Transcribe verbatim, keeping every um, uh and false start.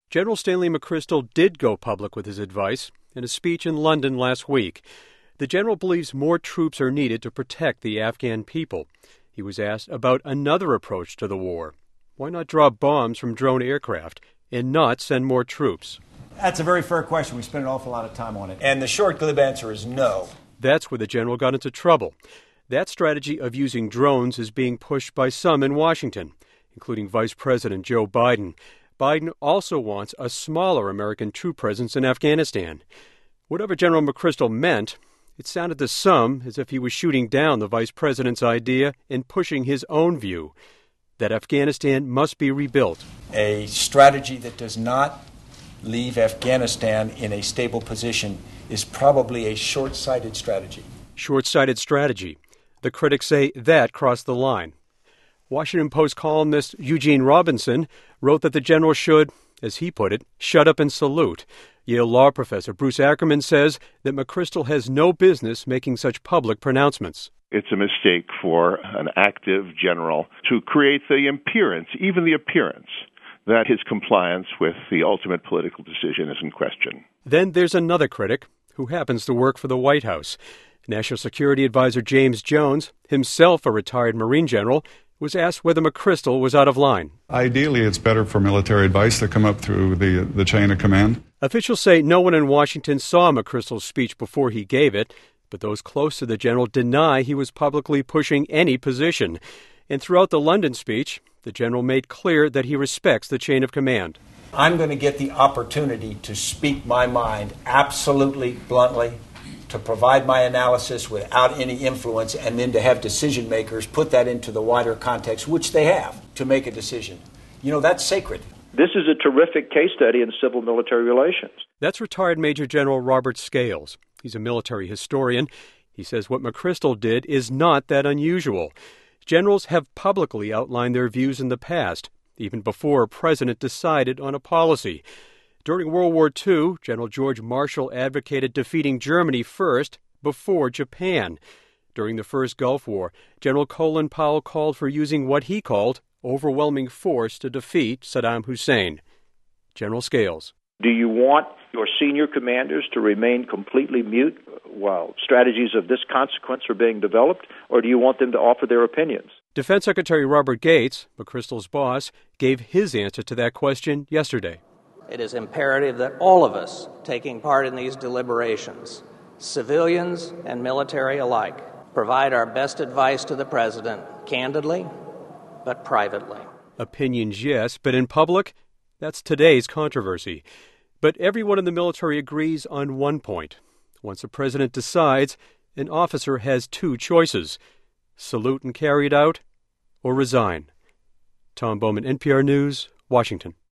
General Stanley McChrystal did go public with his advice in a speech in London last week. The general believes more troops are needed to protect the Afghan people. He was asked about another approach to the war. Why not drop bombs from drone aircraft and not send more troops? That's a very fair question. We spent an awful lot of time on it. And the short, glib answer is no. That's where the general got into trouble. That strategy of using drones is being pushed by some in Washington, including Vice President Joe Biden. Biden also wants a smaller American troop presence in Afghanistan. Whatever General McChrystal meant, it sounded to some as if he was shooting down the vice president's idea and pushing his own view that Afghanistan must be rebuilt. A strategy that does not leave Afghanistan in a stable position is probably a short-sighted strategy. Short-sighted strategy. The critics say that crossed the line. Washington Post columnist Eugene Robinson wrote that the general should, as he put it, shut up and salute. Yale law professor Bruce Ackerman says that McChrystal has no business making such public pronouncements. It's a mistake for an active general to create the appearance, even the appearance, that his compliance with the ultimate political decision is in question. Then there's another critic who happens to work for the White House. National Security Advisor James Jones, himself a retired Marine general, was asked whether McChrystal was out of line. Ideally, it's better for military advice to come up through the the chain of command. Officials say no one in Washington saw McChrystal's speech before he gave it, but those close to the general deny he was publicly pushing any position. And throughout the London speech, the general made clear that he respects the chain of command. I'm going to get the opportunity to speak my mind absolutely bluntly, to provide my analysis without any influence, and then to have decision makers put that into the wider context, which they have, to make a decision. You know, that's sacred. This is a terrific case study in civil-military relations. That's retired Major General Robert Scales. He's a military historian. He says what McChrystal did is not that unusual. Generals have publicly outlined their views in the past, even before a president decided on a policy. During World War Two, General George Marshall advocated defeating Germany first, before Japan. During the first Gulf War, General Colin Powell called for using what he called overwhelming force to defeat Saddam Hussein. General Scales. Do you want your senior commanders to remain completely mute while strategies of this consequence are being developed, or do you want them to offer their opinions? Defense Secretary Robert Gates, McChrystal's boss, gave his answer to that question yesterday. It is imperative that all of us taking part in these deliberations, civilians and military alike, provide our best advice to the president, candidly, but privately. Opinions, yes, but in public, that's today's controversy. But everyone in the military agrees on one point. Once a president decides, an officer has two choices: salute and carry it out, or resign. Tom Bowman, N P R News, Washington.